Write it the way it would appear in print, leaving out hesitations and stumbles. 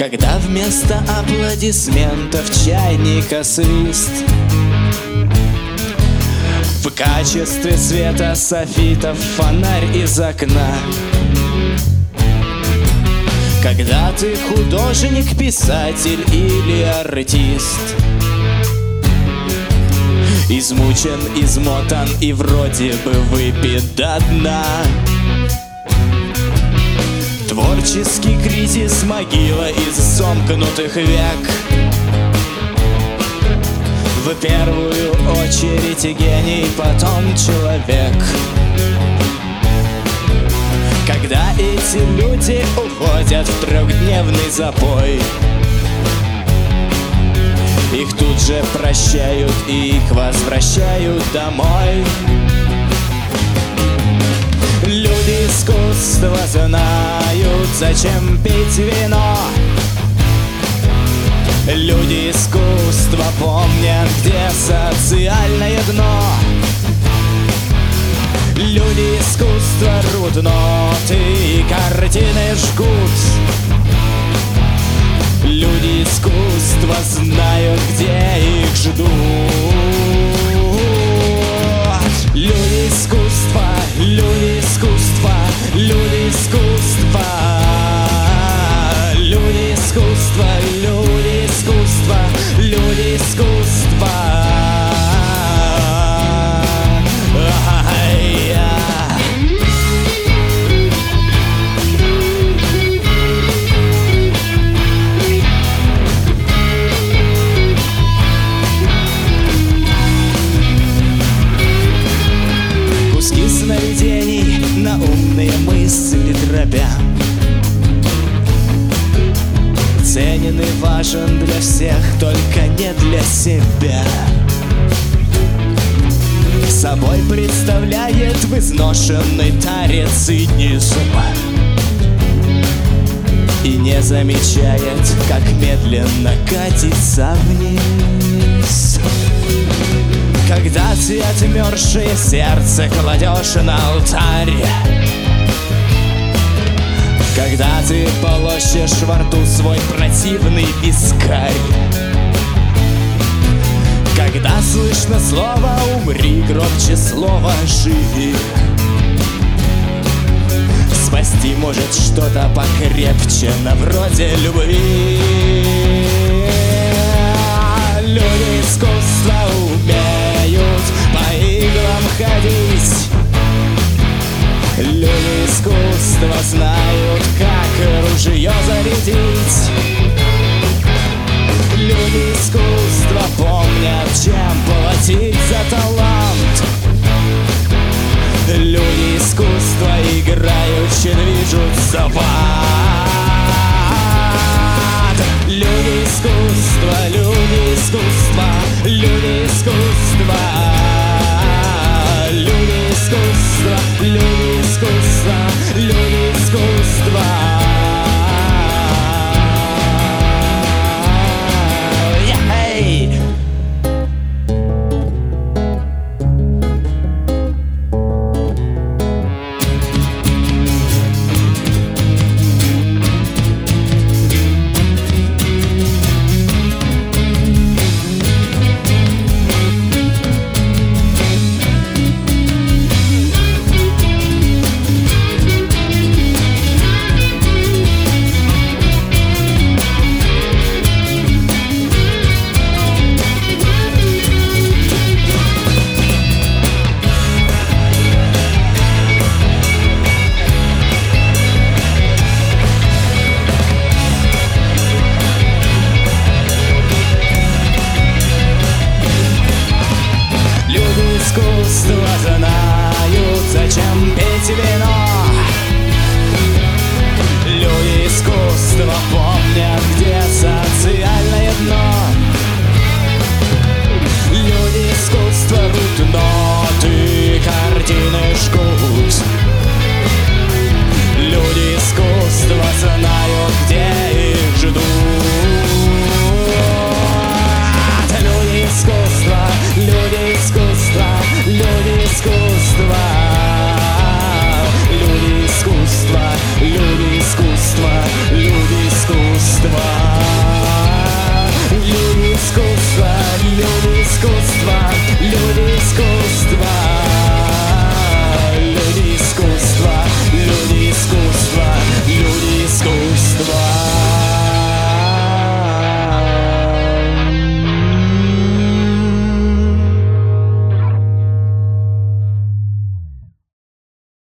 Когда вместо аплодисментов чайника свист, в качестве света софитов фонарь из окна. Когда ты художник, писатель или артист, измучен, измотан и вроде бы выпит до дна. Творческий кризис, могила из сомкнутых век. В первую очередь гений, потом человек. Когда эти люди уходят в трехдневный запой, их тут же прощают и их возвращают домой. Люди искусства знают, зачем пить вино. Люди искусства помнят, где социальное дно. Люди искусства рвут ноты и картины жгут. Люди искусства знают, где их ждут. Люди искусства, люди искусства, люди искусства, люди искусства, люди искусства, люди искусства. Куски сновидений на умные мысли дробя ценен и важен для всех, только не для себя. Собой представляет в изношенной таре цинизм и не замечает, как медленно катится вниз. Когда ты отмершее сердце кладешь на алтарь, когда ты полощешь во рту свой противный вискарь, когда слышно слово «умри» громче слова «живи», спасти может что-то покрепче, на вроде любви. Люди искусства умеют по иглам ходить. Люди искусства знают, как ружье зарядить. Люди искусства помнят, чем платить за талант. Люди искусства играючи движутся в ад. Люди искусства, люди искусства, люди искусства, люди искусства, люди искусства, люди